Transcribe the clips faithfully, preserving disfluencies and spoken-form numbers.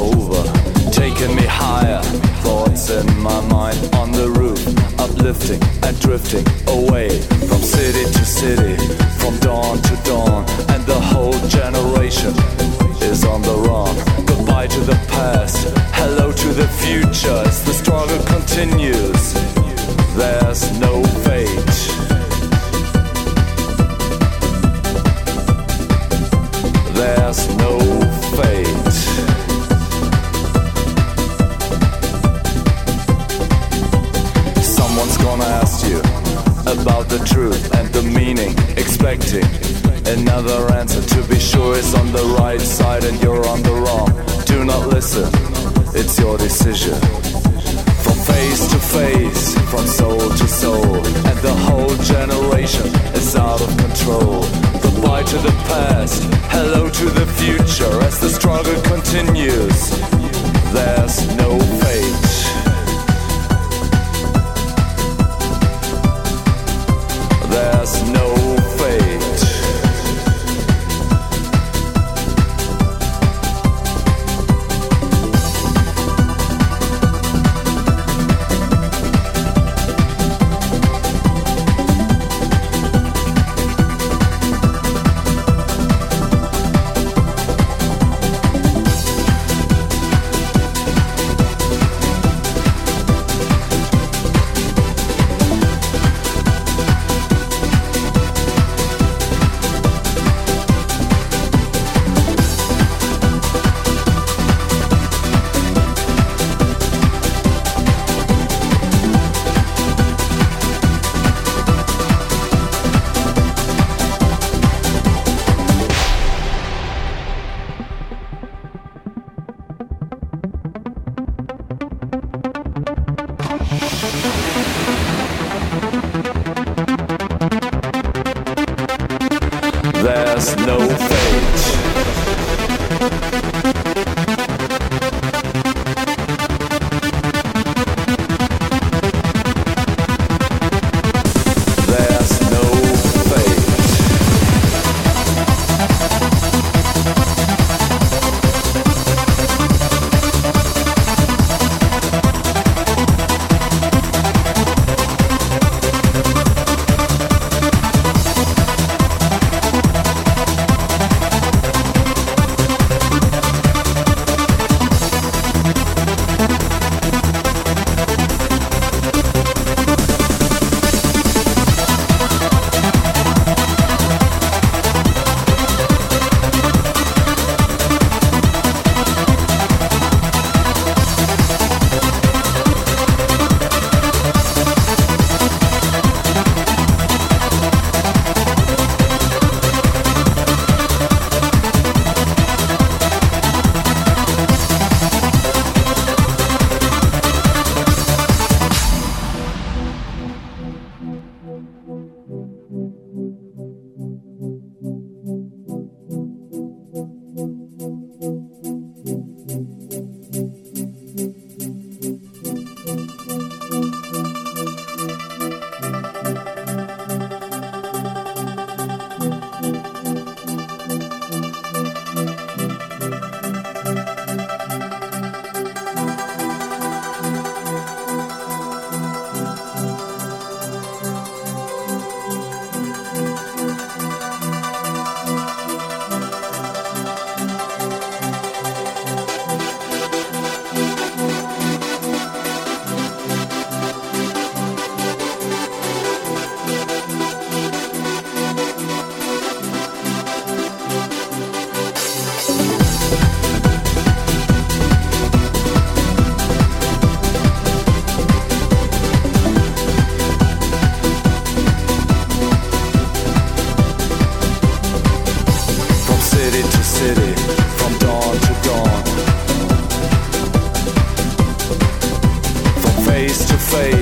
over, taking me higher. Thoughts in my mind on the roof, uplifting and drifting away from city to city, from dawn to dawn, and the whole generation is on the run. Goodbye to the past, hello to the future. As the struggle continues, there's no fate. There's no fate. Someone's gonna ask you about the truth and the meaning, expecting another answer to be sure is on the right side and you're on the wrong. Do not listen, it's your decision. From face to face, from soul to soul, and the whole generation is out of control. Goodbye to the past, hello to the future. As the struggle continues, there's no fate. There's no fate. There's no fate. There's no fate.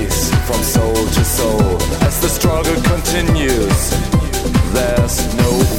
From soul to soul, as the struggle continues, there's no